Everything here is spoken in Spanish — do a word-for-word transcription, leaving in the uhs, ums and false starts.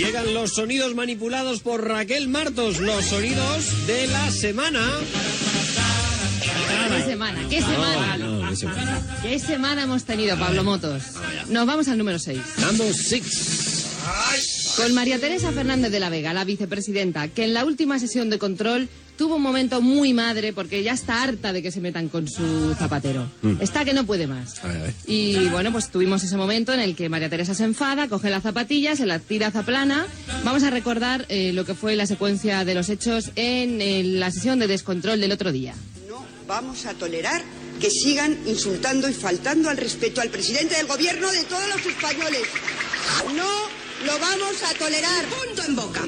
Llegan los sonidos manipulados por Raquel Martos, los sonidos de la semana. ¿Qué semana? ¿Qué semana? No, no, ¿qué semana? ¿Qué semana hemos tenido, Pablo Motos? Nos vamos al número seis. Number six. Con María Teresa Fernández de la Vega, la vicepresidenta, que en la última sesión de control tuvo un momento muy madre porque ya está harta de que se metan con su zapatero. Mm. Está que no puede más. Ay, ay. Y bueno, pues tuvimos ese momento en el que María Teresa se enfada, coge la zapatilla, se la tira a zaplana. Vamos a recordar eh, lo que fue la secuencia de los hechos en, en la sesión de descontrol del otro día. No vamos a tolerar que sigan insultando y faltando al respeto al presidente del gobierno de todos los españoles. No lo vamos a tolerar. Punto en boca.